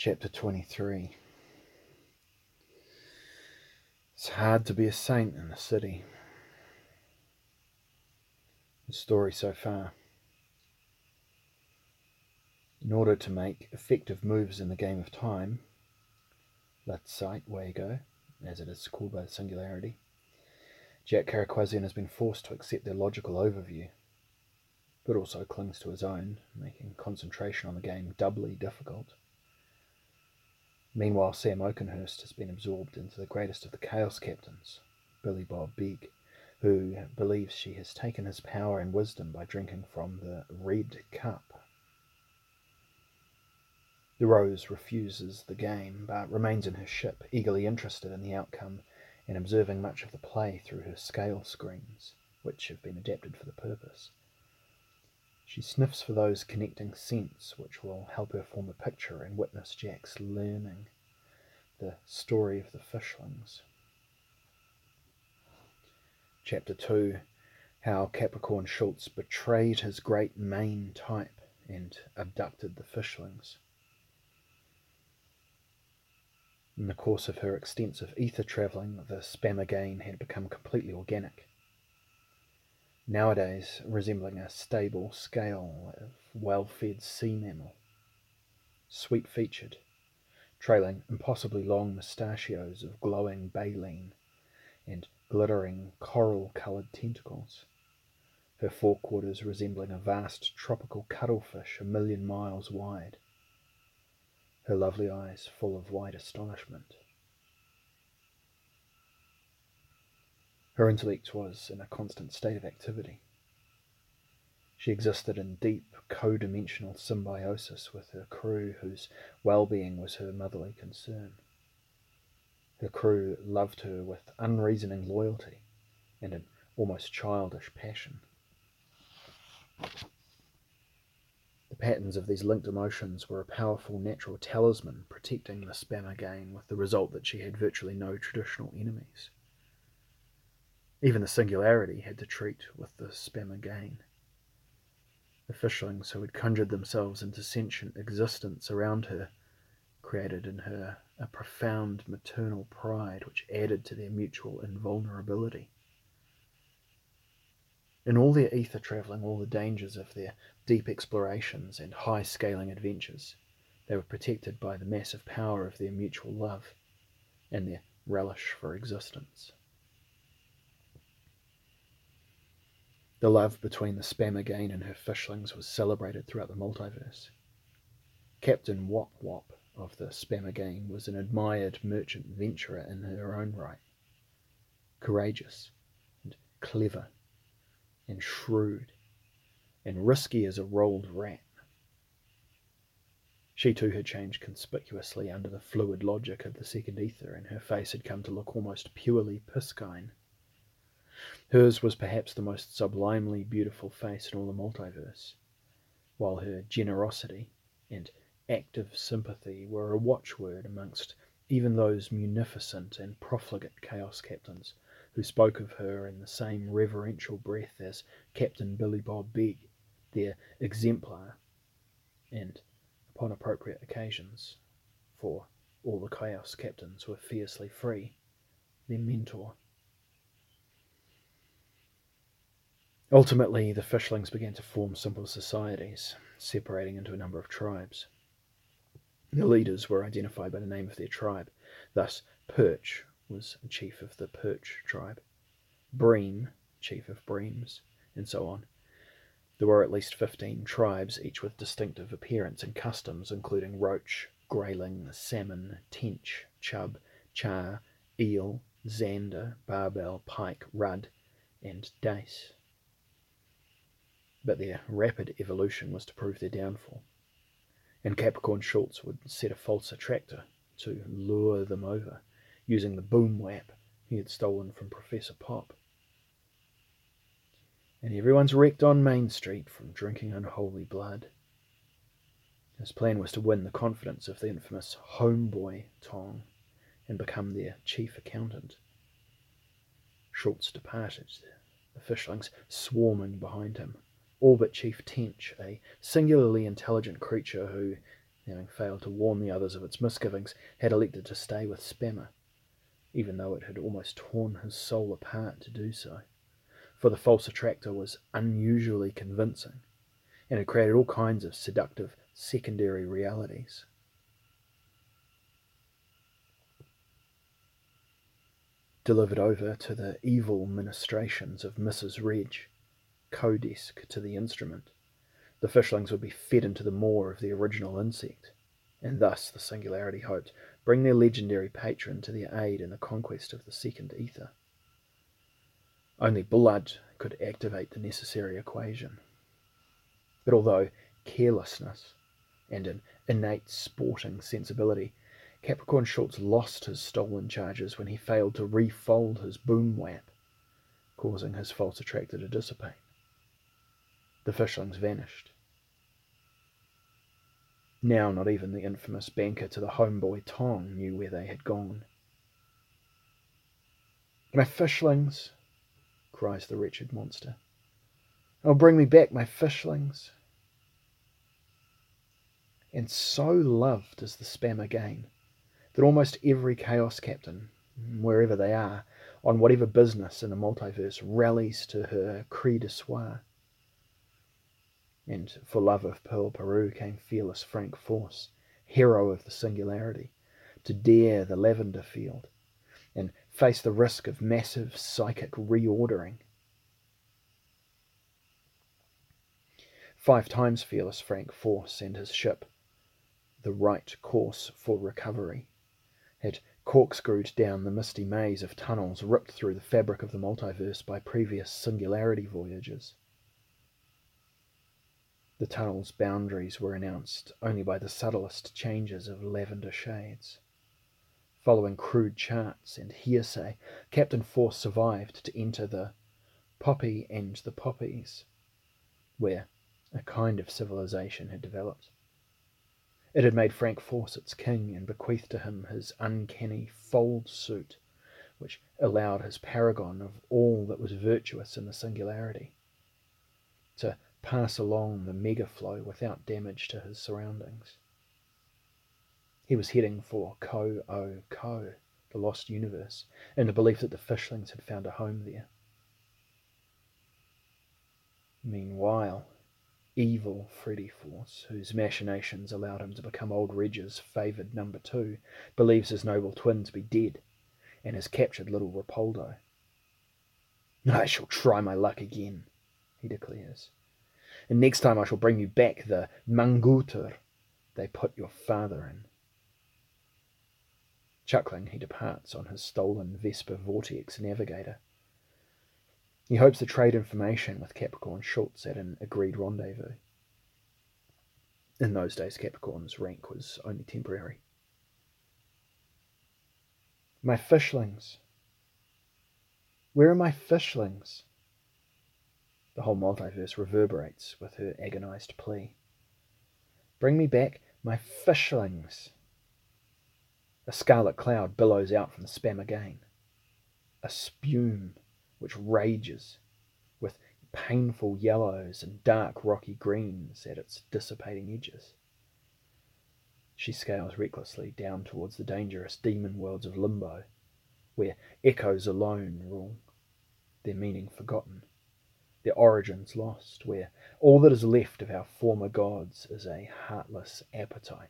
Chapter 23. It's hard to be a saint in the city. The story so far. In order to make effective moves in the game of time, Latsite Wago, as it is called by the Singularity, Jack Carriquazian has been forced to accept their logical overview, but also clings to his own, making concentration on the game doubly difficult. Meanwhile, Sam Oakenhurst has been absorbed into the greatest of the Chaos Captains, Billy Bob Big, who believes she has taken his power and wisdom by drinking from the Red Cup. The Rose refuses the game, but remains in her ship, eagerly interested in the outcome and observing much of the play through her scale screens, which have been adapted for the purpose. She sniffs for those connecting scents which will help her form a picture and witness Jack's learning the story of the Fishlings. Chapter 2. How Capricorn Schultz betrayed his great main type and abducted the Fishlings. In the course of her extensive ether travelling, the Spammagane had become completely organic, nowadays resembling a stable scale of well-fed sea mammal, sweet-featured, trailing impossibly long mustachios of glowing baleen and glittering coral-coloured tentacles, her forequarters resembling a vast tropical cuttlefish 1,000,000 miles wide, her lovely eyes full of wide astonishment. Her intellect was in a constant state of activity. She existed in deep, co-dimensional symbiosis with her crew, whose well-being was her motherly concern. Her crew loved her with unreasoning loyalty and an almost childish passion. The patterns of these linked emotions were a powerful natural talisman protecting the Spammagane, with the result that she had virtually no traditional enemies. Even the Singularity had to treat with the Spammagane. The Fishlings, who had conjured themselves into sentient existence around her, created in her a profound maternal pride which added to their mutual invulnerability. In all their ether travelling, all the dangers of their deep explorations and high-scaling adventures, they were protected by the massive power of their mutual love and their relish for existence. The love between the Spammagane and her Fishlings was celebrated throughout the multiverse. Captain Wop Wop of the Spammagane was an admired merchant venturer in her own right, courageous and clever and shrewd and risky as a rolled rat. She too had changed conspicuously under the fluid logic of the second ether, and her face had come to look almost purely piscine. Hers was perhaps the most sublimely beautiful face in all the multiverse, while her generosity and active sympathy were a watchword amongst even those munificent and profligate Chaos Captains who spoke of her in the same reverential breath as Captain Billy Bob Big, their exemplar, and, upon appropriate occasions, for all the Chaos Captains were fiercely free, their mentor. Ultimately, the Fishlings began to form simple societies, separating into a number of tribes. The leaders were identified by the name of their tribe. Thus, Perch was chief of the Perch tribe, Bream, chief of Breams, and so on. There were at least 15 tribes, each with distinctive appearance and customs, including roach, grayling, salmon, tench, chub, char, eel, zander, barbel, pike, rudd, and dace. But their rapid evolution was to prove their downfall, and Capricorn Schultz would set a false attractor to lure them over, using the boom whap he had stolen from Professor Pop. And everyone's wrecked on Main Street from drinking unholy blood. His plan was to win the confidence of the infamous Homeboy Tong and become their chief accountant. Schultz departed, the Fishlings swarming behind him, all but Chief Tench, a singularly intelligent creature who having failed to warn the others of its misgivings, had elected to stay with Spammer, even though it had almost torn his soul apart to do so, for the false attractor was unusually convincing, and had created all kinds of seductive secondary realities. Delivered over to the evil ministrations of Mrs. Reg, co-desk to the instrument, the fishlings would be fed into the maw of the original insect, and thus, the Singularity hoped, bring their legendary patron to their aid in the conquest of the second ether. Only blood could activate the necessary equation. But although carelessness and an innate sporting sensibility, Capricorn Schultz lost his stolen charges when he failed to refold his boom whap, causing his false attractor to dissipate. The fishlings vanished. Now not even the infamous banker to the homeboy Tong knew where they had gone. "My fishlings," cries the wretched monster. "Oh, bring me back my fishlings." And so loved is the Spammer game that almost every Chaos Captain, wherever they are, on whatever business in the multiverse, rallies to her cri de soir. And for love of Pearl Peru came fearless Frank Force, hero of the Singularity, to dare the lavender field and face the risk of massive psychic reordering. 5 times fearless Frank Force and his ship, the right course for recovery, had corkscrewed down the misty maze of tunnels ripped through the fabric of the multiverse by previous Singularity voyages. The tunnel's boundaries were announced only by the subtlest changes of lavender shades. Following crude charts and hearsay, Captain Force survived to enter the Poppy and the Poppies, where a kind of civilization had developed. It had made Frank Force its king and bequeathed to him his uncanny fold suit, which allowed his paragon of all that was virtuous in the Singularity to pass along the megaflow without damage to his surroundings. He was heading for Ko-O-Ko, the lost universe, in the belief that the fishlings had found a home there. Meanwhile, evil Freddy Force, whose machinations allowed him to become old Reg's favoured number 2, believes his noble twin to be dead, and has captured little Rapoldo. "I shall try my luck again," he declares, "and next time I shall bring you back the Mangutur they put your father in." Chuckling, he departs on his stolen Vesper Vortex Navigator. He hopes to trade information with Capricorn Schultz at an agreed rendezvous. In those days, Capricorn's rank was only temporary. "My fishlings. Where are my fishlings?" The whole multiverse reverberates with her agonized plea. "Bring me back my fishlings." A scarlet cloud billows out from the Spam again. A spume which rages, with painful yellows and dark rocky greens at its dissipating edges. She scales recklessly down towards the dangerous demon worlds of Limbo, where echoes alone rule, their meaning forgotten, their origins lost, where all that is left of our former gods is a heartless appetite.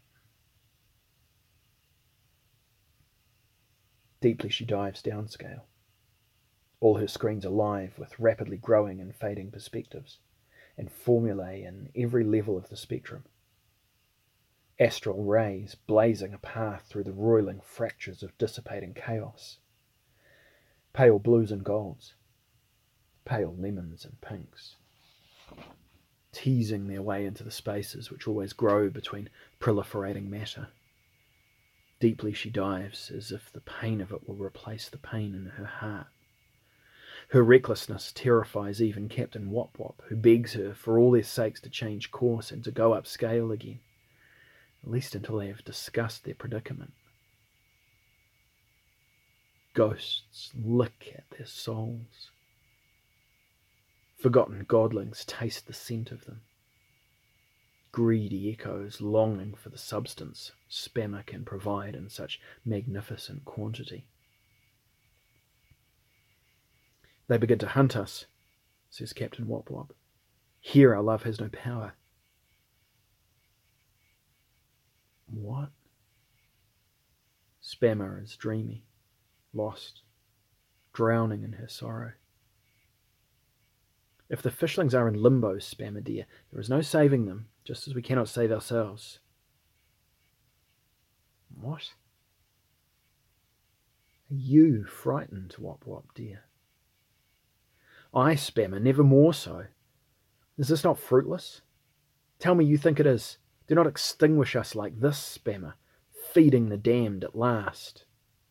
Deeply she dives downscale, all her screens alive with rapidly growing and fading perspectives, and formulae in every level of the spectrum. Astral rays blazing a path through the roiling fractures of dissipating chaos. Pale blues and golds, pale lemons and pinks, teasing their way into the spaces which always grow between proliferating matter. Deeply she dives, as if the pain of it will replace the pain in her heart. Her recklessness terrifies even Captain Wop Wop, who begs her for all their sakes to change course and to go upscale again, at least until they have discussed their predicament. Ghosts lick at their souls. Forgotten godlings taste the scent of them. greedy echoes longing for the substance Spammer can provide in such magnificent quantity. "They begin to hunt us," says Captain Wop Wop. "Here our love has no power." What? Spammer is dreamy, lost, drowning in her sorrow. "If the fishlings are in limbo, Spammer dear, there is no saving them, just as we cannot save ourselves." What? Are you frightened, Wop Wop dear? "I, Spammer, never more so. Is this not fruitless? Tell me you think it is. Do not extinguish us like this, Spammer, feeding the damned at last."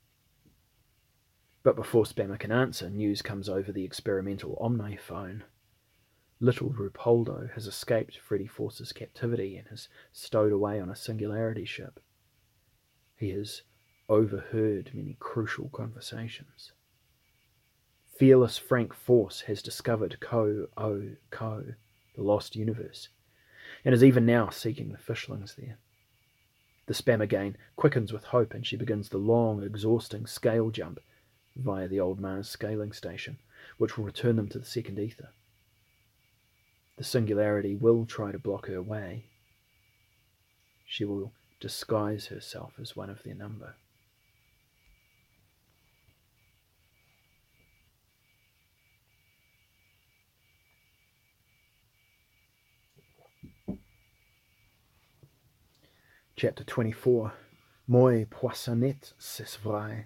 But before Spammer can answer, news comes over the experimental omniphone. Little Rupoldo has escaped Freddy Force's captivity and is stowed away on a singularity ship. He has overheard many crucial conversations. Fearless Frank Force has discovered Ko, the lost universe, and is even now seeking the fishlings there. The Spammer gain quickens with hope, and she begins the long, exhausting scale jump via the old Mars scaling station, which will return them to the second ether. The singularity will try to block her way. She will disguise herself as one of their number. Chapter 24. Moi poissonnette, c'est vrai.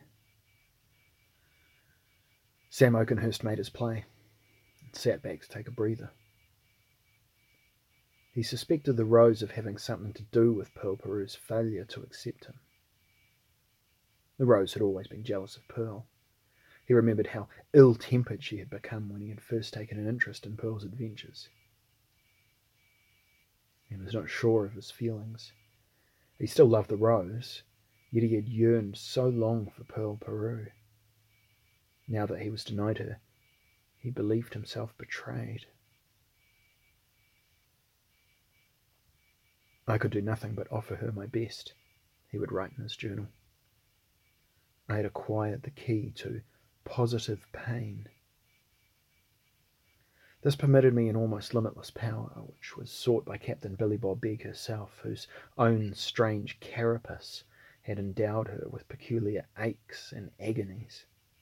Sam Oakenhurst made his play and sat back to take a breather. He suspected the Rose of having something to do with Pearl Peru's failure to accept him. The Rose had always been jealous of Pearl. He remembered how ill-tempered she had become when he had first taken an interest in Pearl's adventures. He was not sure of his feelings. He still loved the Rose, yet he had yearned so long for Pearl Peru. Now that he was denied her, he believed himself betrayed. "I could do nothing but offer her my best," he would write in his journal. "I had acquired the key to positive pain. This permitted me an almost limitless power, which was sought by Captain Billy Bob Begg herself, whose own strange carapace had endowed her with peculiar aches and agonies.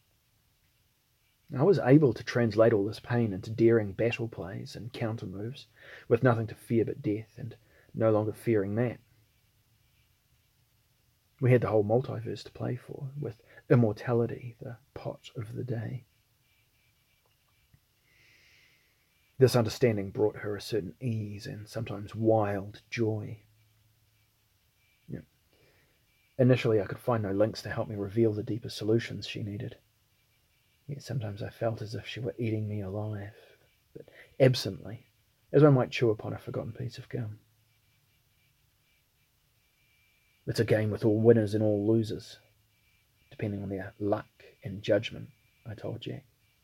I was able to translate all this pain into daring battle plays and counter moves, with nothing to fear but death, and no longer fearing that. We had the whole multiverse to play for, with immortality the pot of the day. This understanding brought her a certain ease and sometimes wild joy. Initially, I could find no links to help me reveal the deeper solutions she needed. Yet sometimes I felt as if she were eating me alive, but absently, as one might chew upon a forgotten piece of gum. It's a game with all winners and all losers, depending on their luck and judgment, I told Jack.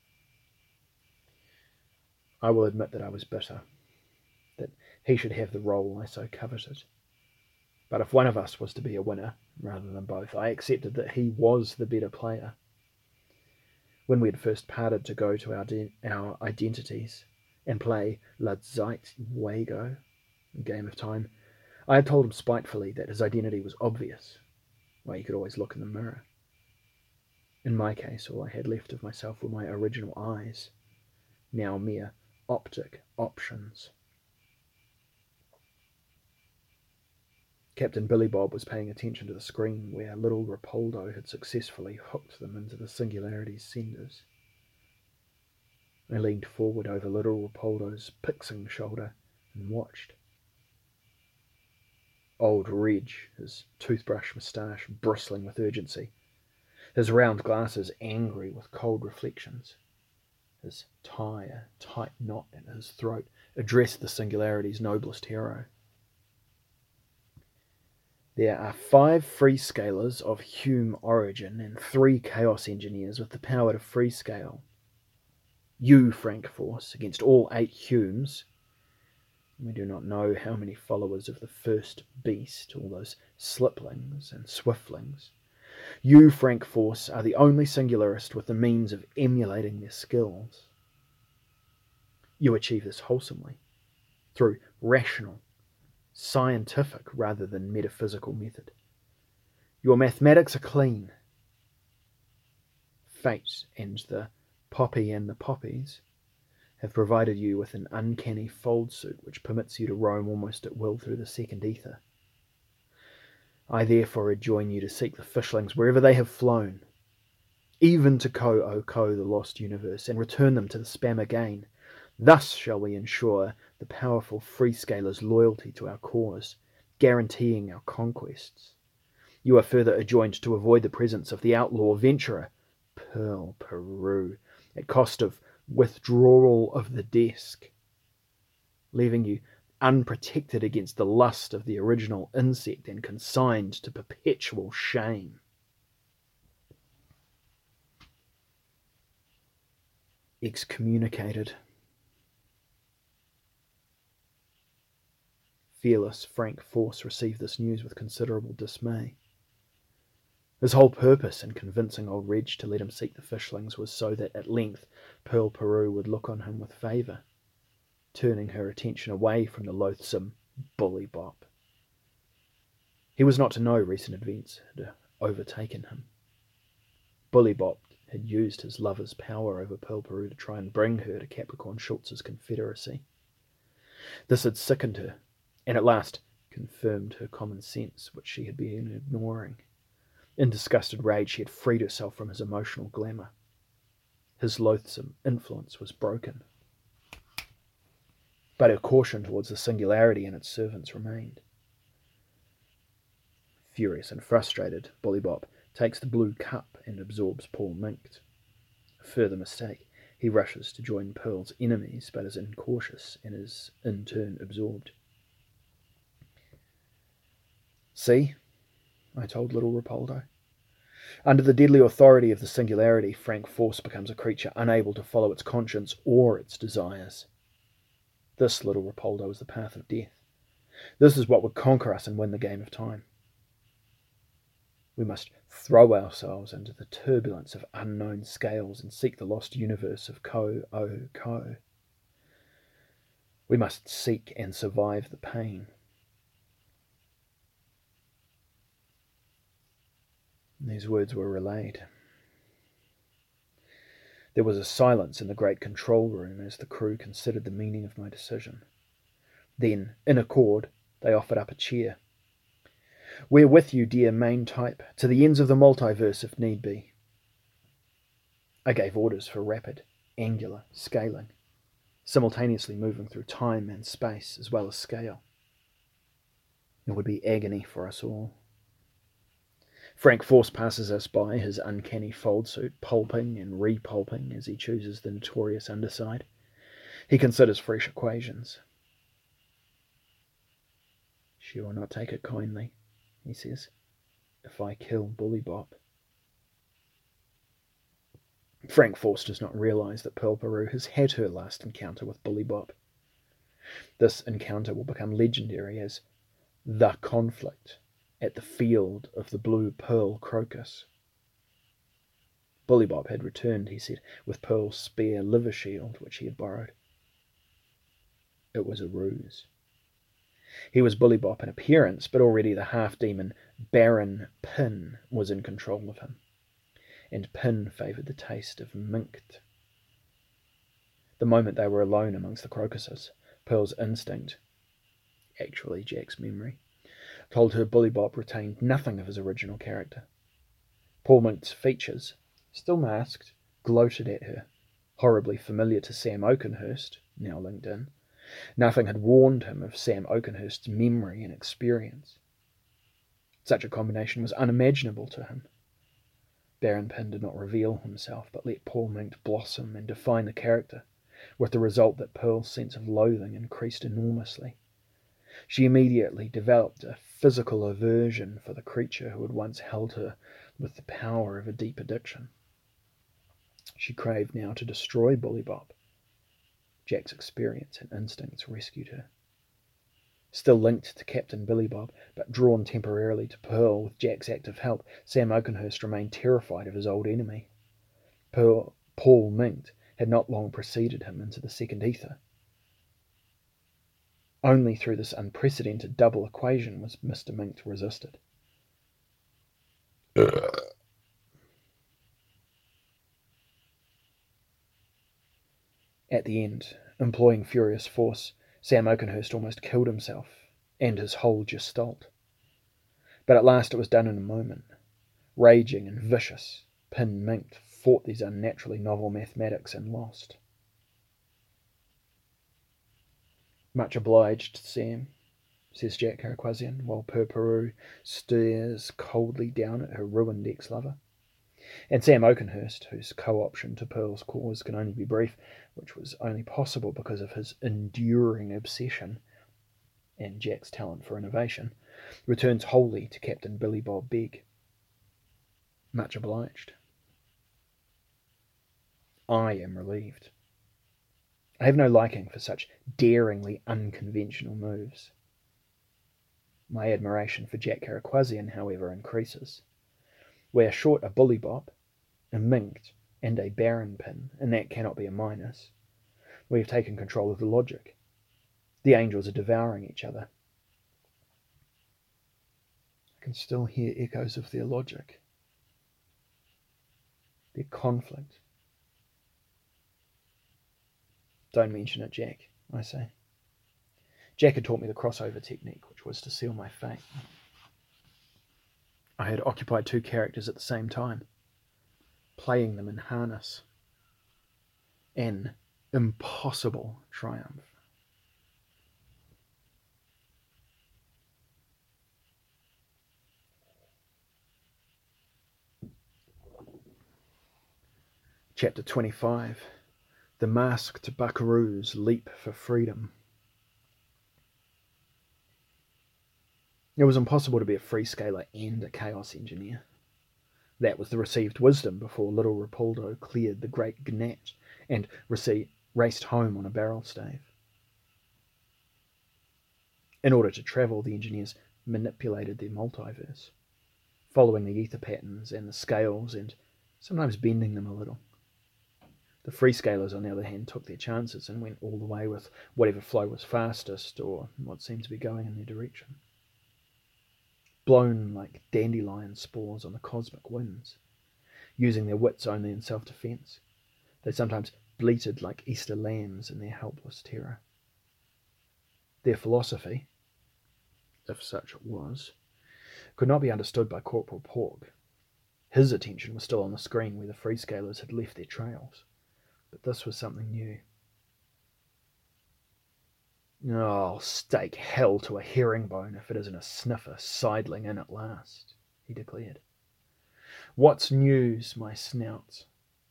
I will admit that I was bitter, that he should have the role I so coveted. But if one of us was to be a winner, rather than both, I accepted that he was the better player. When we had first parted to go to our identities and play La Zeit Wago, a game of time, I had told him spitefully that his identity was obvious, while he could always look in the mirror. In my case, all I had left of myself were my original eyes, now mere optic options. Captain Billy Bob was paying attention to the screen where little Rupoldo had successfully hooked them into the Singularity's senders. I leaned forward over little Rupoldo's pixing shoulder and watched. Old Reg, his toothbrush moustache bristling with urgency, his round glasses angry with cold reflections, his tie a tight knot in his throat, addressed the Singularity's noblest hero. "There are 5 freescalers of Hume origin and 3 Chaos Engineers with the power to freescale. You, Frank Force, against all 8 Humes, We do not know how many followers of the first beast, all those sliplings and swiftling. You, Frank Force, are the only singularist with the means of emulating their skills. You achieve this wholesomely, through rational, scientific rather than metaphysical method. Your mathematics are clean. Fate and the poppy and the poppies have provided you with an uncanny fold suit which permits you to roam almost at will through the second ether. I therefore adjoin you to seek the fishlings wherever they have flown, even to Ko-O-Ko, the lost universe, and return them to the spam again. Thus shall we ensure the powerful Freescaler's loyalty to our cause, guaranteeing our conquests. You are further adjoined to avoid the presence of the outlaw venturer, Pearl Peru, at cost of withdrawal of the desk, leaving you unprotected against the lust of the original insect and consigned to perpetual shame. Excommunicated. Fearless Frank Force received this news with considerable dismay. His whole purpose in convincing old Reg to let him seek the fishlings was so that at length Pearl Peru would look on him with favour, turning her attention away from the loathsome Bully Bop. He was not to know recent events had overtaken him. Bully Bop had used his lover's power over Pearl Peru to try and bring her to Capricorn Schultz's confederacy. This had sickened her, and at last confirmed her common sense, which she had been ignoring. In disgusted rage, she had freed herself from his emotional glamour. His loathsome influence was broken. But her caution towards the singularity and its servants remained. Furious and frustrated, Bullybop takes the blue cup and absorbs Paul Minkt. A further mistake. He rushes to join Pearl's enemies, but is incautious and is in turn absorbed. See, I told little Rapoldo. Under the deadly authority of the singularity, Frank Force becomes a creature unable to follow its conscience or its desires. This, little Rapoldo, is the path of death. This is what would conquer us and win the game of time. We must throw ourselves into the turbulence of unknown scales and seek the lost universe of Ko-O-Ko. We must seek and survive the pain. These words were relayed. There was a silence in the great control room as the crew considered the meaning of my decision. Then, in accord, they offered up a cheer. We're with you, dear main type, to the ends of the multiverse if need be. I gave orders for rapid, angular scaling, simultaneously moving through time and space as well as scale. It would be agony for us all. Frank Force passes us by, his uncanny fold suit pulping and repulping as he chooses the notorious underside. He considers fresh equations. She will not take it kindly, he says, if I kill Bullybop. Frank Force does not realize that Pearl Peru has had her last encounter with Bullybop. This encounter will become legendary as the conflict at the field of the blue pearl crocus. Bullybop had returned, he said, with Pearl's spare liver shield, which he had borrowed. It was a ruse. He was Bullybop in appearance, but already the half-demon Baron Pin was in control of him, and Pin favoured the taste of Minkt. The moment they were alone amongst the crocuses, Pearl's instinct, actually Jack's memory, told her Bullybop retained nothing of his original character. Paul Minkt's features, still masked, gloated at her, horribly familiar to Sam Oakenhurst, now linked in. Nothing had warned him of Sam Oakenhurst's memory and experience. Such a combination was unimaginable to him. Baron Pin did not reveal himself, but let Paul Minkt blossom and define the character, with the result that Pearl's sense of loathing increased enormously. She immediately developed a physical aversion for the creature who had once held her with the power of a deep addiction. She craved now to destroy Bullybop. Jack's experience and instincts rescued her. Still linked to Captain Billy Bob, but drawn temporarily to Pearl with Jack's active help, Sam Oakenhurst remained terrified of his old enemy. Paul Minkt had not long preceded him into the second ether. Only through this unprecedented double equation was Mr. Minkt resisted. At the end, employing furious force, Sam Oakenhurst almost killed himself and his whole gestalt. But at last it was done in a moment. Raging and vicious, Pin Minkt fought these unnaturally novel mathematics and lost. "Much obliged, Sam," says Jack Caraquasian, while Purpuroo stares coldly down at her ruined ex-lover. And Sam Oakenhurst, whose co-option to Pearl's cause can only be brief, which was only possible because of his enduring obsession and Jack's talent for innovation, returns wholly to Captain Billy Bob Begg. Much obliged. I am relieved. I have no liking for such daringly unconventional moves. My admiration for Jack Caraquasian, however, increases. We are short a Bully Bob, a Minkt, and a Baron Pin, and that cannot be a minus. We have taken control of the logic. The angels are devouring each other. I can still hear echoes of their logic, their conflict. Don't mention it, Jack, I say. Jack had taught me the crossover technique, which was to seal my fate. I had occupied two characters at the same time, playing them in harness. An impossible triumph. Chapter 25. The masked buckaroos leap for freedom. It was impossible to be a freescaler and a chaos engineer. That was the received wisdom before little Rapaldo cleared the great gnat and raced home on a barrel stave. In order to travel, the engineers manipulated their multiverse, following the ether patterns and the scales and sometimes bending them a little. The freescalers, on the other hand, took their chances and went all the way with whatever flow was fastest or what seemed to be going in their direction. Blown like dandelion spores on the cosmic winds, using their wits only in self-defense, they sometimes bleated like Easter lambs in their helpless terror. Their philosophy, if such it was, could not be understood by Corporal Porg. His attention was still on the screen where the freescalers had left their trails. But this was something new. "I'll stake hell to a herringbone if it isn't a sniffer sidling in at last," he declared. "What's news, my snouts?"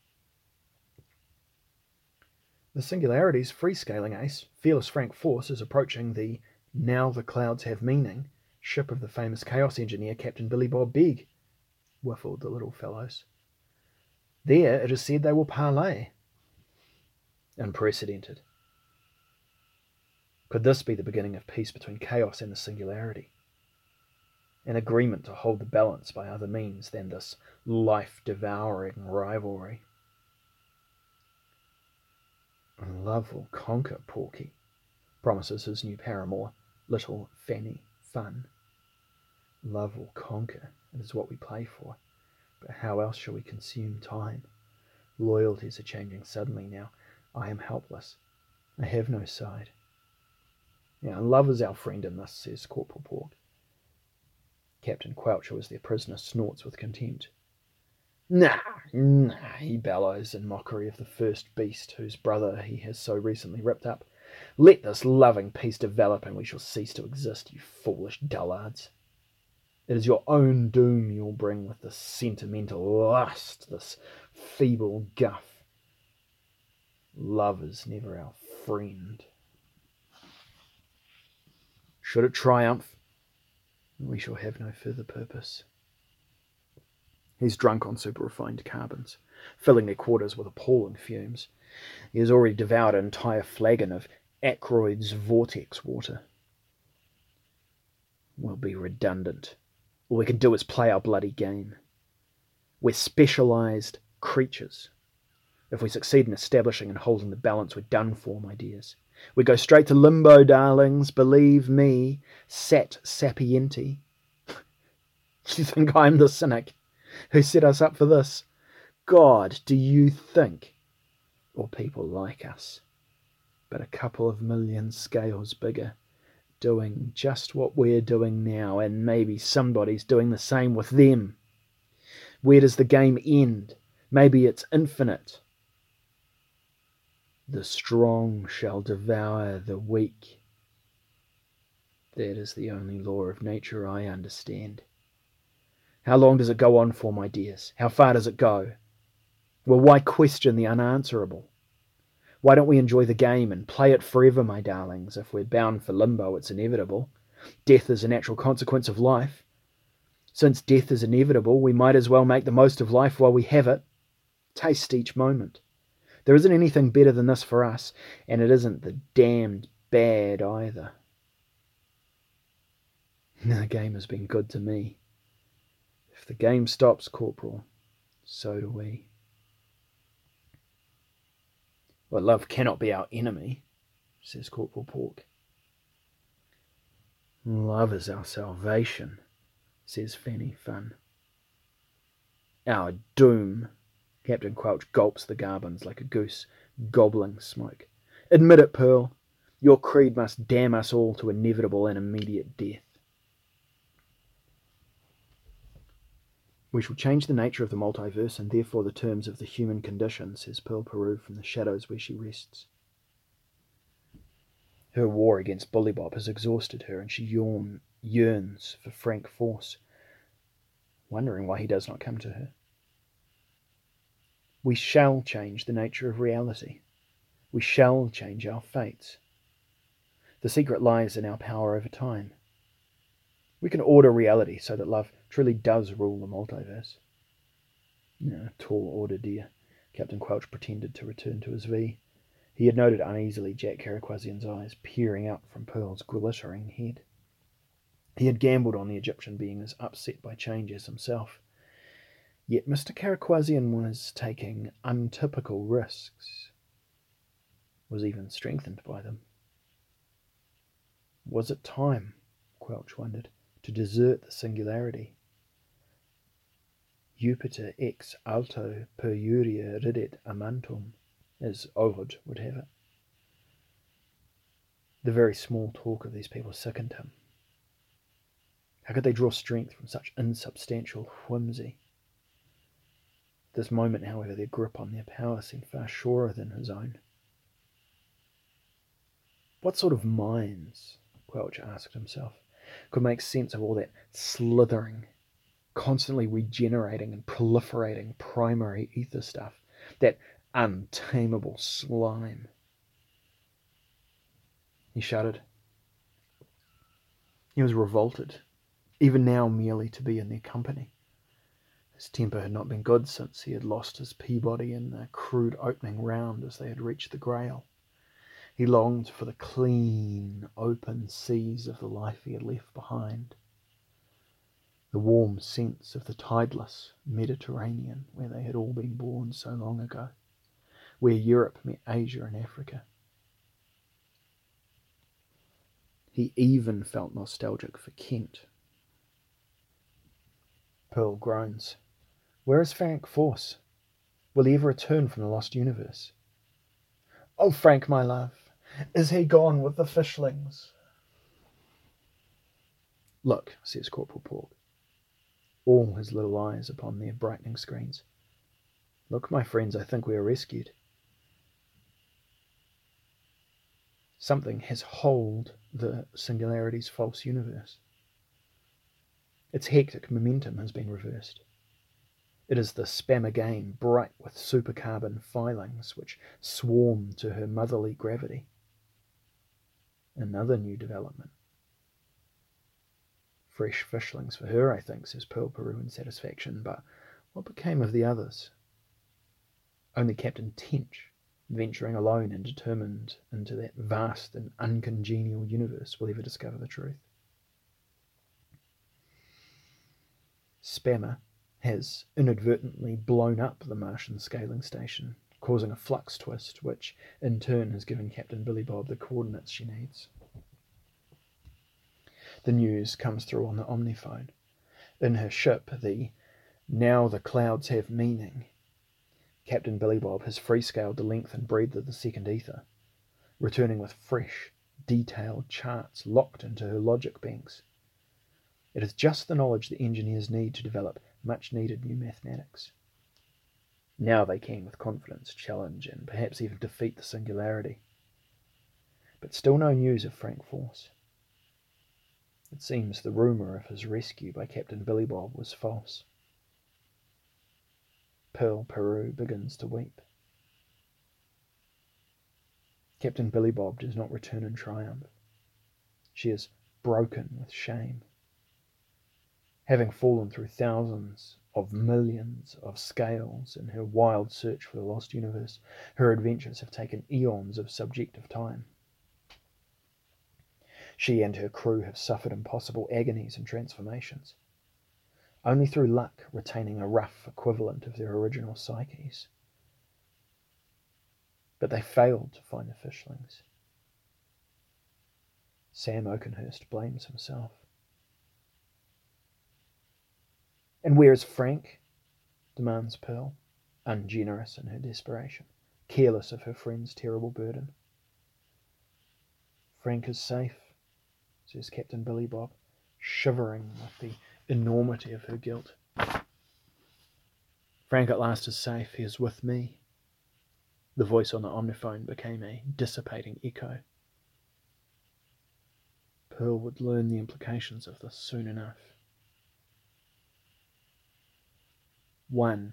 "The Singularity's freescaling ace, Fearless Frank Force, is approaching the Now the Clouds Have Meaning ship of the famous chaos engineer Captain Billy Bob Begg," whiffled the little fellows. "There it is said they will parley." Unprecedented. Could this be the beginning of peace between chaos and the Singularity? An agreement to hold the balance by other means than this life-devouring rivalry? "Love will conquer, Porky," promises his new paramour, little Fanny Fun. "Love will conquer. It is what we play for. But how else shall we consume time? Loyalties are changing suddenly now. I am helpless. I have no side." "Love is our friend in this," says Corporal Porg. Captain Quelch, who is their prisoner, snorts with contempt. Nah, he bellows in mockery of the first beast whose brother he has so recently ripped up. "Let this loving peace develop and we shall cease to exist, you foolish dullards. It is your own doom you'll bring with this sentimental lust, this feeble guff. Love is never our friend. Should it triumph, we shall have no further purpose." He's drunk on super-refined carbons, filling their quarters with appalling fumes. He has already devoured an entire flagon of Ackroyd's Vortex water. be redundant. All we can do is play our bloody game. We're specialised creatures. If we succeed in establishing and holding the balance, we're done for, my dears. We go straight to limbo, darlings. Believe me, sat sapienti. You think I'm the cynic who set us up for this? God, do you think, or people like us, but a couple of million scales bigger, doing just what we're doing now, and maybe somebody's doing the same with them? Where does the game end? Maybe it's infinite. The strong shall devour the weak. That is the only law of nature I understand. How long does it go on for, my dears? How far does it go? Well, why question the unanswerable? Why don't we enjoy the game and play it forever, my darlings? If we're bound for limbo, it's inevitable. Death is a natural consequence of life. Since death is inevitable, we might as well make the most of life while we have it. Taste each moment. There isn't anything better than this for us, and it isn't the damned bad either. The game has been good to me. If the game stops, Corporal, so do we. Well, love cannot be our enemy, says Corporal Pork. Love is our salvation, says Fanny Fun. Our doom. Captain Quelch gulps the garbins like a goose gobbling smoke. Admit it, Pearl. Your creed must damn us all to inevitable and immediate death. We shall change the nature of the multiverse and therefore the terms of the human condition, says Pearl Peru from the shadows where she rests. Her war against Bullybop has exhausted her, and she yearns for Frank Force, wondering why he does not come to her. We shall change the nature of reality. We shall change our fates. The secret lies in our power over time. We can order reality so that love truly does rule the multiverse. No, tall order, dear. Captain Quelch pretended to return to his V. He had noted uneasily Jack Carriquasian's eyes peering out from Pearl's glittering head. He had gambled on the Egyptian being as upset by change as himself. Yet Mr. Carriquasian was taking untypical risks, was even strengthened by them. Was it time, Quelch wondered, to desert the singularity? Jupiter ex alto per Uria ridet amantum, as Ovid would have it. The very small talk of these people sickened him. How could they draw strength from such insubstantial whimsy? At this moment, however, their grip on their power seemed far surer than his own. What sort of minds, Quelch asked himself, could make sense of all that slithering, constantly regenerating and proliferating primary ether stuff, that untamable slime? He shuddered. He was revolted, even now merely to be in their company. His temper had not been good since he had lost his Peabody in the crude opening round as they had reached the Grail. He longed for the clean, open seas of the life he had left behind. The warm sense of the tideless Mediterranean where they had all been born so long ago, where Europe met Asia and Africa. He even felt nostalgic for Kent. Pearl groans. Where is Frank Force? Will he ever return from the lost universe? Oh, Frank, my love, is he gone with the fishlings? Look, says Corporal Pork, all his little eyes upon their brightening screens. Look, my friends, I think we are rescued. Something has holed the singularity's false universe. Its hectic momentum has been reversed. It is the spammer game, bright with supercarbon filings, which swarm to her motherly gravity. Another new development. Fresh fishlings for her, I think, says Pearl Peru in satisfaction, but what became of the others? Only Captain Tench, venturing alone and determined into that vast and uncongenial universe, will ever discover the truth. Spammer has inadvertently blown up the Martian scaling station, causing a flux twist, which in turn has given Captain Billy Bob the coordinates she needs. The news comes through on the omniphone. In her ship, Now the Clouds Have Meaning, Captain Billy Bob has free-scaled the length and breadth of the second ether, returning with fresh, detailed charts locked into her logic banks. It is just the knowledge that engineers need to develop much-needed new mathematics. Now they can, with confidence, challenge and perhaps even defeat the singularity. But still no news of Frank Force. It seems the rumour of his rescue by Captain Billy Bob was false. Pearl Peru begins to weep. Captain Billy Bob does not return in triumph. She is broken with shame. Having fallen through thousands of millions of scales in her wild search for the lost universe, her adventures have taken eons of subjective time. She and her crew have suffered impossible agonies and transformations, only through luck retaining a rough equivalent of their original psyches. But they failed to find the fishlings. Sam Oakenhurst blames himself. "And where is Frank?" demands Pearl, ungenerous in her desperation, careless of her friend's terrible burden. "Frank is safe," says Captain Billy Bob, shivering with the enormity of her guilt. "Frank at last is safe. He is with me." The voice on the omniphone became a dissipating echo. Pearl would learn the implications of this soon enough. 1.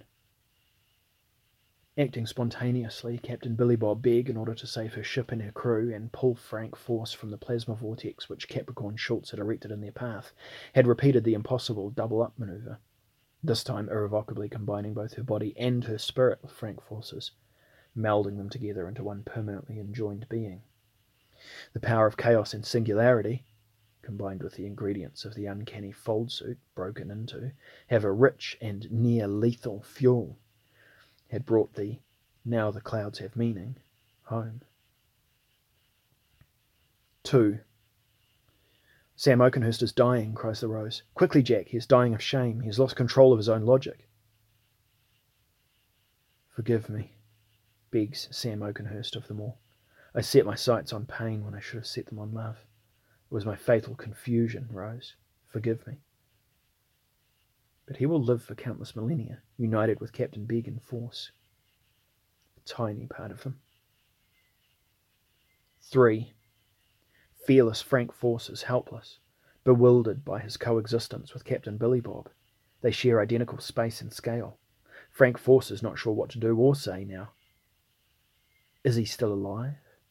Acting spontaneously, Captain Billy Bob begged in order to save her ship and her crew and pull Frank Force from the plasma vortex which Capricorn Schultz had erected in their path, had repeated the impossible double-up maneuver, this time irrevocably combining both her body and her spirit with Frank Force's, melding them together into one permanently enjoined being. The power of chaos and singularity, combined with the ingredients of the uncanny fold suit broken into, have a rich and near-lethal fuel, had brought the "Now the Clouds Have Meaning" home. 2. "Sam Oakenhurst is dying," cries the Rose. "Quickly, Jack, he is dying of shame. He has lost control of his own logic." "Forgive me," begs Sam Oakenhurst of them all. "I set my sights on pain when I should have set them on love. It was my fatal confusion, Rose. Forgive me." But he will live for countless millennia, united with Captain Beg and Force. A tiny part of him. 3. Fearless Frank Force is helpless, bewildered by his coexistence with Captain Billy Bob. They share identical space and scale. Frank Force is not sure what to do or say now. Is he still alive?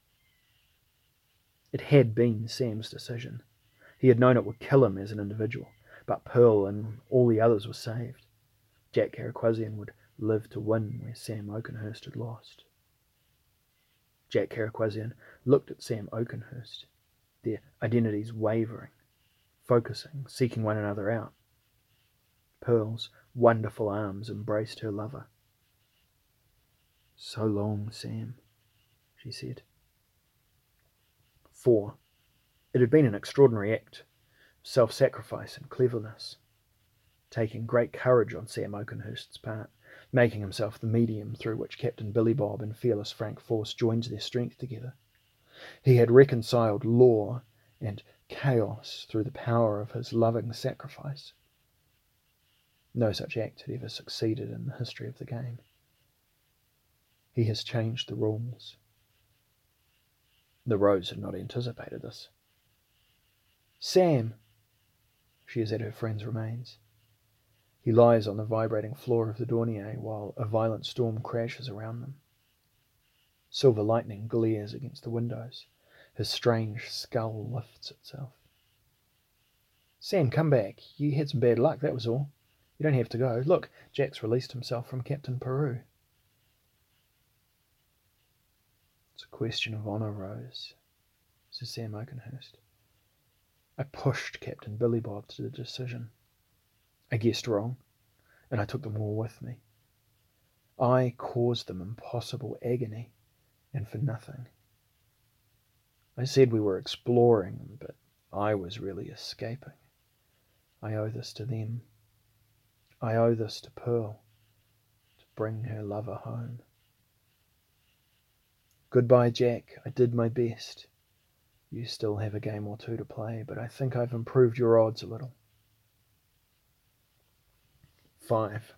It had been Sam's decision. He had known it would kill him as an individual, but Pearl and all the others were saved. Jack Caraquasian would live to win where Sam Oakenhurst had lost. Jack Caraquasian looked at Sam Oakenhurst, their identities wavering, focusing, seeking one another out. Pearl's wonderful arms embraced her lover. "So long, Sam," she said. 4. It had been an extraordinary act, self-sacrifice and cleverness, taking great courage on Sam Oakenhurst's part, making himself the medium through which Captain Billy Bob and fearless Frank Force joined their strength together. He had reconciled law and chaos through the power of his loving sacrifice. No such act had ever succeeded in the history of the game. He has changed the rules. The Rose had not anticipated this. "Sam!" She is at her friend's remains. He lies on the vibrating floor of the Dornier while a violent storm crashes around them. Silver lightning glares against the windows. His strange skull lifts itself. "Sam, come back. You had some bad luck, that was all. You don't have to go. Look, Jack's released himself from Captain Peru." "It's a question of honour, Rose," says Sam Oakenhurst. "I pushed Captain Billy Bob to the decision. I guessed wrong, and I took them all with me. I caused them impossible agony, and for nothing. I said we were exploring, but I was really escaping. I owe this to them. I owe this to Pearl, to bring her lover home. Goodbye, Jack. I did my best. You still have a game or two to play, but I think I've improved your odds a little. 5.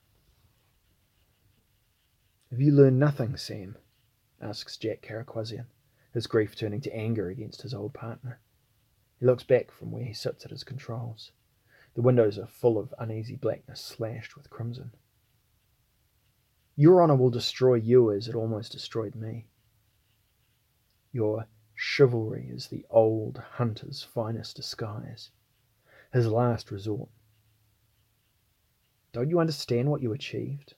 Have you learned nothing, Sam? Asks Jack Caraquasian, his grief turning to anger against his old partner. He looks back from where he sits at his controls. The windows are full of uneasy blackness slashed with crimson. Your honour will destroy you as it almost destroyed me. Your chivalry is the old hunter's finest disguise, his last resort. Don't you understand what you achieved?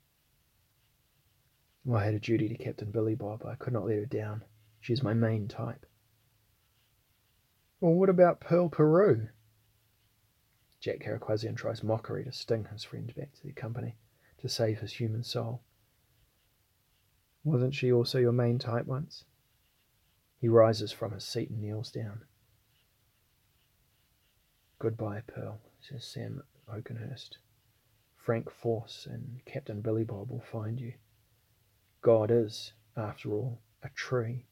Well, I had a duty to Captain Billy Bob. I could not let her down. She is my main type. Well, what about Pearl Peru? Jack Caraquasian tries mockery to sting his friend back to the company, to save his human soul. Wasn't she also your main type once? He rises from his seat and kneels down. Goodbye, Pearl, says Sam Oakenhurst. Frank Force and Captain Billy Bob will find you. God is, after all, a tree.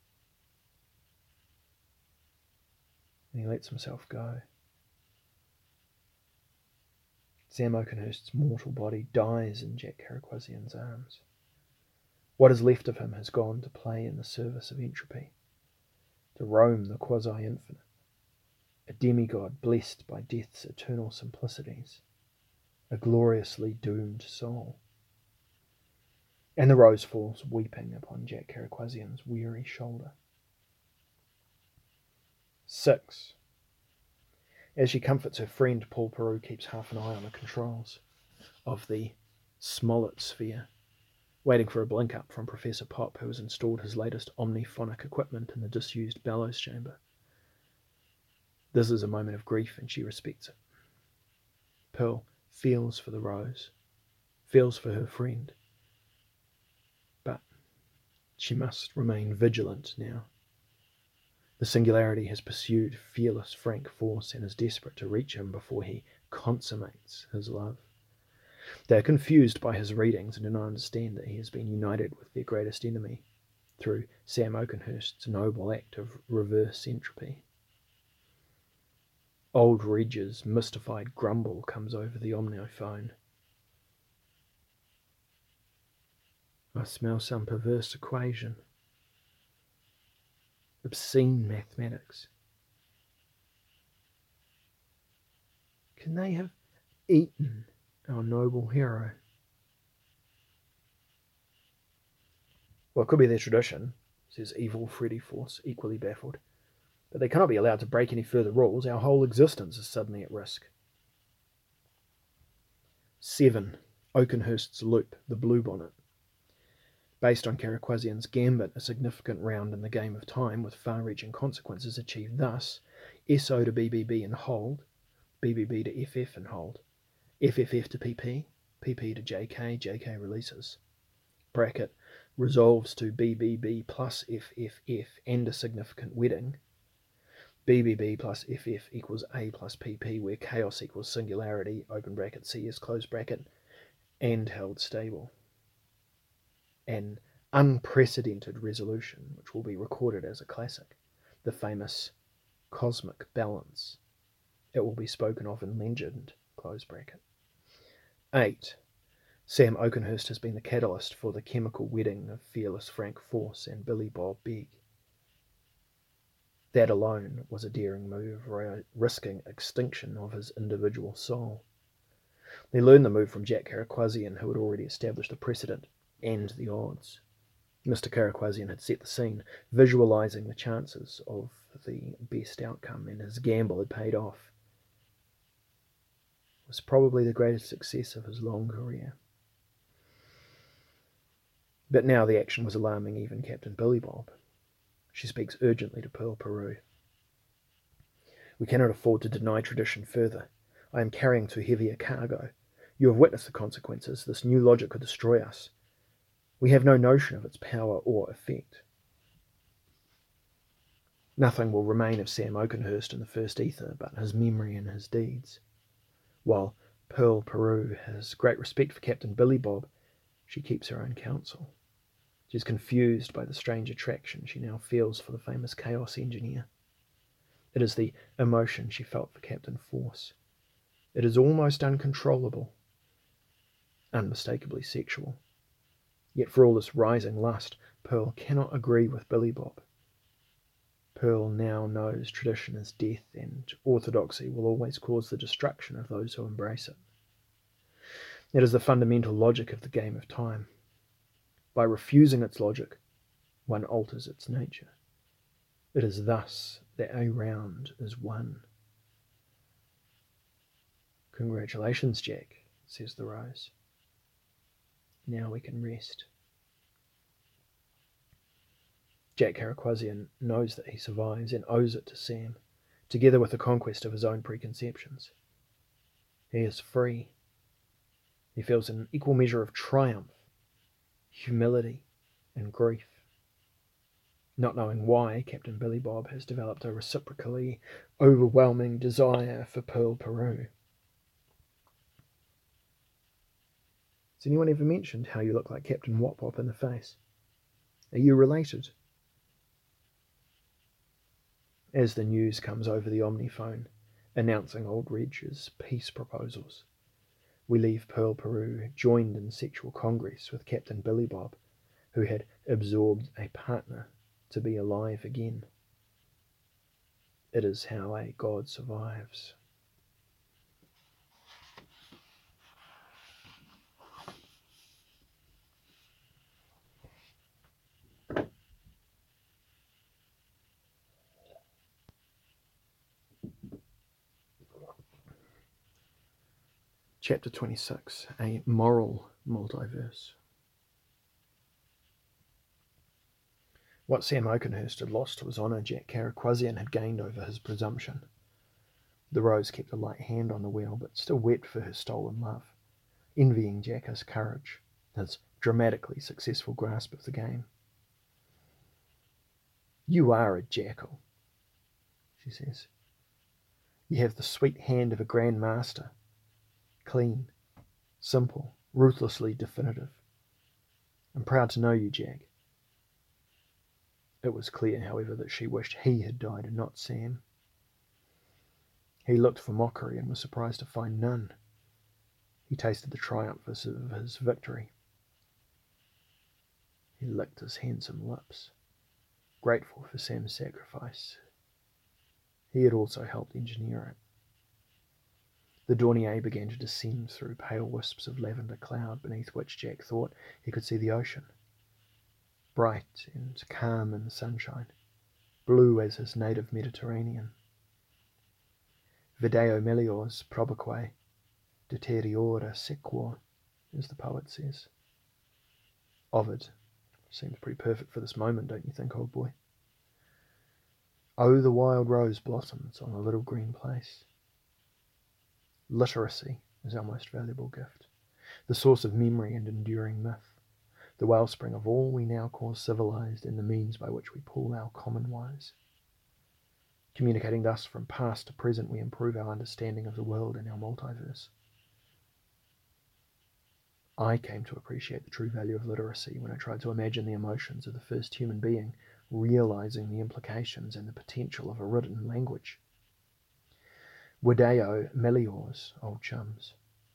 And he lets himself go. Sam Oakenhurst's mortal body dies in Jack Caraquasian's arms. What is left of him has gone to play in the service of entropy, to roam the quasi-infinite, a demigod blessed by death's eternal simplicities, a gloriously doomed soul. And the rose falls weeping upon Jack Caraquasian's weary shoulder. 6. As she comforts her friend, Paul Peru keeps half an eye on the controls of the Smollett sphere, waiting for a blink up from Professor Pop, who has installed his latest omniphonic equipment in the disused bellows chamber. This is a moment of grief, and she respects it. Pearl feels for the rose, feels for her friend, but she must remain vigilant now. The Singularity has pursued fearless Frank Force and is desperate to reach him before he consummates his love. They are confused by his readings and do not understand that he has been united with their greatest enemy through Sam Oakenhurst's noble act of reverse entropy. Old Reg's mystified grumble comes over the omniophone. I smell some perverse equation. Obscene mathematics. Can they have eaten our noble hero? Well, it could be their tradition, says evil Freddy Force, equally baffled. But they cannot be allowed to break any further rules. Our whole existence is suddenly at risk. 7. Oakenhurst's Loop, the Bluebonnet. Based on Caraquasian's gambit, a significant round in the game of time with far-reaching consequences achieved thus: SO to BBB and hold, BBB to FF and hold, FFF to PP, PP to JK, JK releases. Bracket resolves to BBB plus FFF and a significant wedding. BBB plus FF equals A plus PP, where chaos equals singularity, open bracket CS, close bracket, and held stable. An unprecedented resolution, which will be recorded as a classic, the famous cosmic balance. It will be spoken of in legend, close bracket. 8. Sam Oakenhurst has been the catalyst for the chemical wedding of fearless Frank Force and Billy Bob Big. That alone was a daring move, risking extinction of his individual soul. They learned the move from Jack Caraquasian, who had already established the precedent and the odds. Mr. Caraquasian had set the scene, visualizing the chances of the best outcome, and his gamble had paid off. It was probably the greatest success of his long career. But now the action was alarming even Captain Billy Bob. She speaks urgently to Pearl Peru. We cannot afford to deny tradition further. I am carrying too heavy a cargo. You have witnessed the consequences. This new logic could destroy us. We have no notion of its power or effect. Nothing will remain of Sam Oakenhurst in the first ether but his memory and his deeds. While Pearl Peru has great respect for Captain Billy Bob, she keeps her own counsel. She is confused by the strange attraction she now feels for the famous Chaos Engineer. It is the emotion she felt for Captain Force. It is almost uncontrollable, unmistakably sexual. Yet for all this rising lust, Pearl cannot agree with Billy Bob. Pearl now knows tradition is death, and orthodoxy will always cause the destruction of those who embrace it. It is the fundamental logic of the game of time. By refusing its logic, one alters its nature. It is thus that a round is won. Congratulations, Jack, says the Rose. Now we can rest. Jack Carriquazian knows that he survives and owes it to Sam, together with the conquest of his own preconceptions. He is free. He feels an equal measure of triumph, humility, and grief. Not knowing why, Captain Billy Bob has developed a reciprocally overwhelming desire for Pearl Peru. Has anyone ever mentioned how you look like Captain Wop Wop in the face? Are you related? As the news comes over the omniphone, announcing old Reg's peace proposals, we leave Pearl Peru joined in sexual congress with Captain Billy Bob, who had absorbed a partner to be alive again. It is how a god survives. Chapter 26, A Moral Multiverse. What Sam Oakenhurst had lost to his honour, Jack Carriquazian had gained over his presumption. The Rose kept a light hand on the wheel, but still wept for her stolen love, envying Jack his courage, his dramatically successful grasp of the game. "You are a jackal," she says. "You have the sweet hand of a Grand Master. Clean, simple, ruthlessly definitive. I'm proud to know you, Jack." It was clear, however, that she wished he had died and not Sam. He looked for mockery and was surprised to find none. He tasted the triumph of his victory. He licked his handsome lips, grateful for Sam's sacrifice. He had also helped engineer it. The Dornier began to descend through pale wisps of lavender cloud, beneath which Jack thought he could see the ocean, bright and calm in the sunshine, blue as his native Mediterranean. Video meliors probaque deteriora sequor, as the poet says. Ovid. Seems pretty perfect for this moment, don't you think, old boy? Oh, the wild rose blossoms on a little green place. Literacy is our most valuable gift, the source of memory and enduring myth, the wellspring of all we now call civilized, and the means by which we pull our common wise. Communicating thus from past to present, we improve our understanding of the world and our multiverse. I came to appreciate the true value of literacy when I tried to imagine the emotions of the first human being, realizing the implications and the potential of a written language. Video meliors, old chums.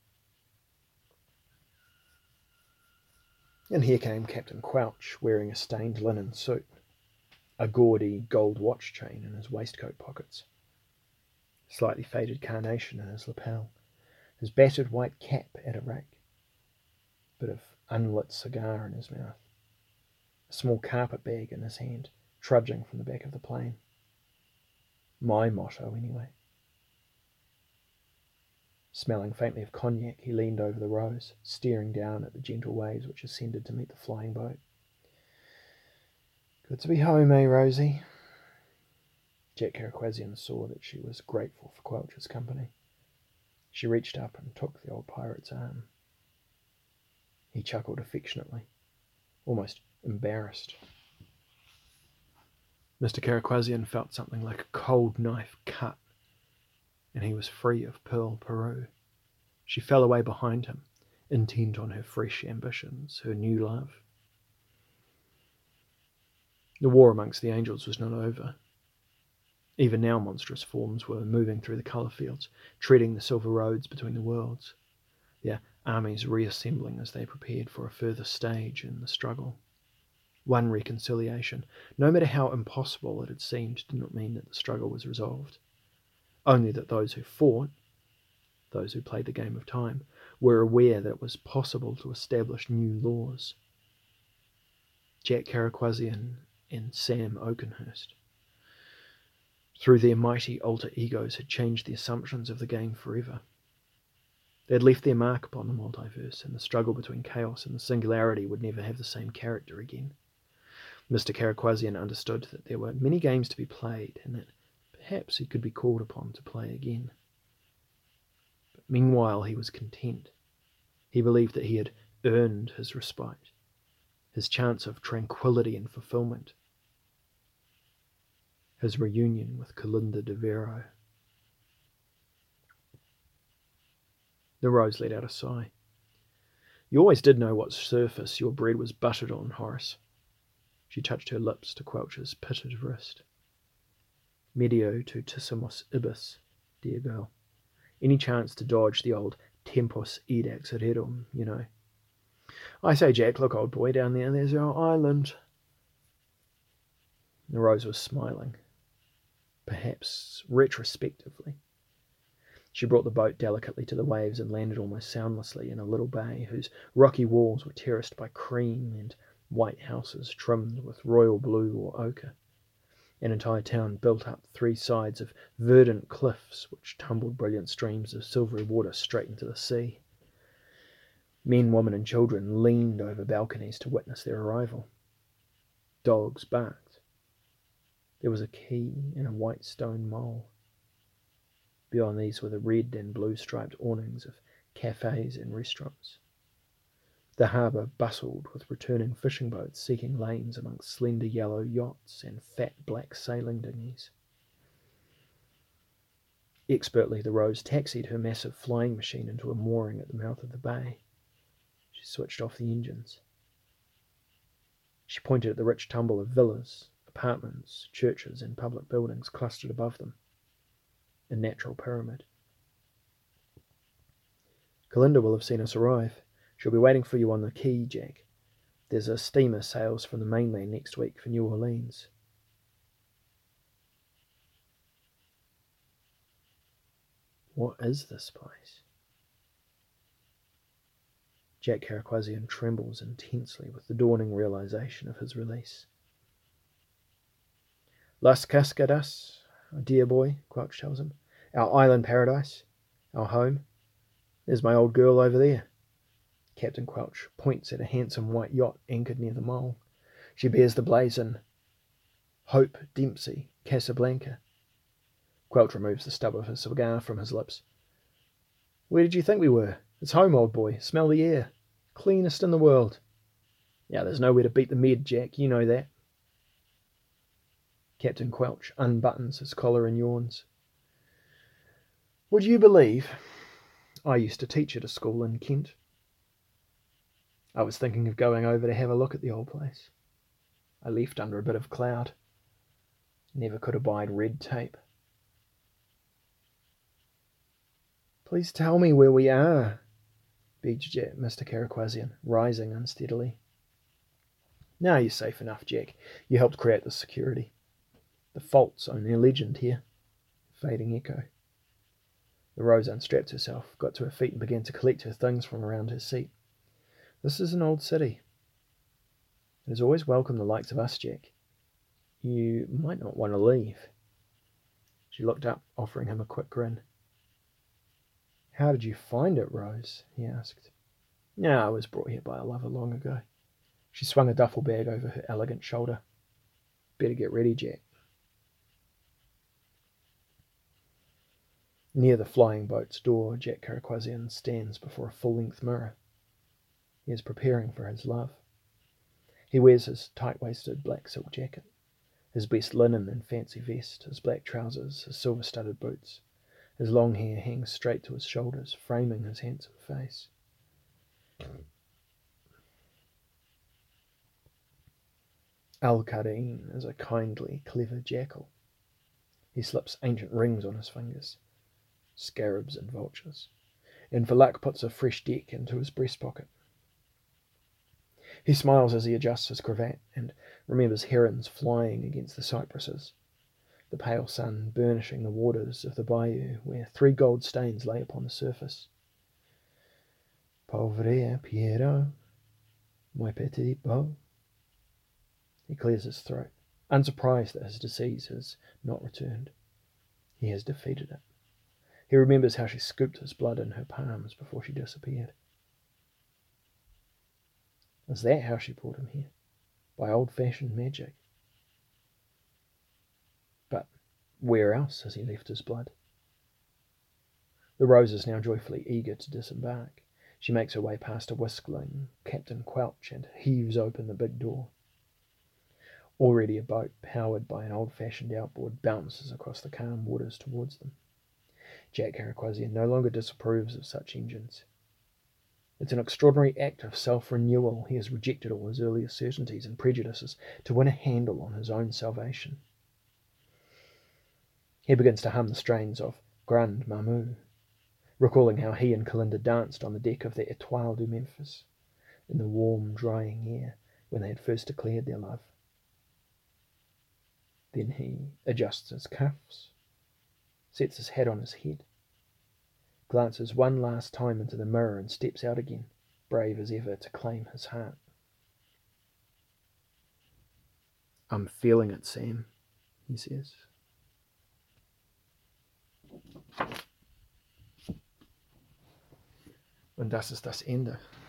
And here came Captain Quouch, wearing a stained linen suit, a gaudy gold watch chain in his waistcoat pockets, slightly faded carnation in his lapel, his battered white cap at a rake, bit of unlit cigar in his mouth, a small carpet bag in his hand, trudging from the back of the plane. My motto, anyway. Smelling faintly of cognac, he leaned over the Rose, staring down at the gentle waves which ascended to meet the flying boat. "Good to be home, eh, Rosie?" Jack Carriquazian saw that she was grateful for Quelch's company. She reached up and took the old pirate's arm. He chuckled affectionately, almost embarrassed. Mr. Caraquasian felt something like a cold knife cut, and he was free of Pearl Peru. She fell away behind him, intent on her fresh ambitions, her new love. The war amongst the angels was not over. Even now monstrous forms were moving through the colour fields, treading the silver roads between the worlds, their armies reassembling as they prepared for a further stage in the struggle. One reconciliation, no matter how impossible it had seemed, did not mean that the struggle was resolved. Only that those who fought, those who played the game of time, were aware that it was possible to establish new laws. Jack Caraquasian and Sam Oakenhurst, through their mighty alter egos, had changed the assumptions of the game forever. They had left their mark upon the multiverse, and the struggle between chaos and the singularity would never have the same character again. Mr. Caraquasian understood that there were many games to be played, and that perhaps he could be called upon to play again. But meanwhile he was content. He believed that he had earned his respite, his chance of tranquility and fulfillment, his reunion with Kalinda de Vero. The Rose let out a sigh. You always did know what surface your bread was buttered on, Horace. She touched her lips to Quelch's pitted wrist. Medio tutissimus ibis, dear girl. Any chance to dodge the old tempus edax rerum, you know. I say, Jack, look, old boy, down there's our island. The Rose was smiling, perhaps retrospectively. She brought the boat delicately to the waves and landed almost soundlessly in a little bay whose rocky walls were terraced by cream and white houses trimmed with royal blue or ochre. An entire town built up 3 sides of verdant cliffs which tumbled brilliant streams of silvery water straight into the sea. Men, women, and children leaned over balconies to witness their arrival. Dogs barked. There was a quay and a white stone mole. Beyond these were the red and blue striped awnings of cafes and restaurants. The harbour bustled with returning fishing boats seeking lanes amongst slender yellow yachts and fat black sailing dinghies. Expertly, the Rose taxied her massive flying machine into a mooring at the mouth of the bay. She switched off the engines. She pointed at the rich tumble of villas, apartments, churches, and public buildings clustered above them, a natural pyramid. Kalinda will have seen us arrive. She'll be waiting for you on the quay, Jack. There's a steamer sails from the mainland next week for New Orleans. What is this place? Jack Caraquasian trembles intensely with the dawning realization of his release. Las Cascadas, dear boy, Quelch tells him. Our island paradise, our home. There's my old girl over there. Captain Quelch points at a handsome white yacht anchored near the mole. She bears the blazon Hope Dempsey, Casablanca. Quelch removes the stub of his cigar from his lips. Where did you think we were? It's home, old boy. Smell the air. Cleanest in the world. Yeah, there's nowhere to beat the Med, Jack. You know that. Captain Quelch unbuttons his collar and yawns. Would you believe I used to teach at a school in Kent? I was thinking of going over to have a look at the old place. I left under a bit of cloud. Never could abide red tape. Please tell me where we are, begged Mr. Caraquasian, rising unsteadily. Now you're safe enough, Jack. You helped create the security. The fault's only a legend here. Fading echo. The Rose unstrapped herself, got to her feet and began to collect her things from around her seat. This is an old city. It has always welcomed the likes of us, Jack. You might not want to leave. She looked up, offering him a quick grin. How did you find it, Rose? He asked. I was brought here by a lover long ago. She swung a duffel bag over her elegant shoulder. Better get ready, Jack. Near the flying boat's door, Jack Caraquasian stands before a full-length mirror. He is preparing for his love. He wears his tight-waisted black silk jacket, his best linen and fancy vest, his black trousers, his silver-studded boots. His long hair hangs straight to his shoulders, framing his handsome face. Al-Qa'im is a kindly, clever jackal. He slips ancient rings on his fingers, scarabs and vultures, and Valak puts a fresh deck into his breast pocket. He smiles as he adjusts his cravat and remembers herons flying against the cypresses, the pale sun burnishing the waters of the bayou where 3 gold stains lay upon the surface. Pauvre Piero, moi petit beau. He clears his throat, unsurprised that his disease has not returned. He has defeated it. He remembers how she scooped his blood in her palms before she disappeared. Is that how she brought him here? By old-fashioned magic? But where else has he left his blood? The Rose is now joyfully eager to disembark. She makes her way past a whistling Captain Quelch and heaves open the big door. Already a boat, powered by an old-fashioned outboard, bounces across the calm waters towards them. Jack Caraquasian no longer disapproves of such engines. It's an extraordinary act of self-renewal. He has rejected all his earlier certainties and prejudices to win a handle on his own salvation. He begins to hum the strains of Grande Mamu, recalling how he and Kalinda danced on the deck of the Étoile du Memphis, in the warm, drying air, when they had first declared their love. Then he adjusts his cuffs, sets his hat on his head, glances one last time into the mirror and steps out again, brave as ever to claim his heart. I'm feeling it, Sam, he says. Und das ist das Ende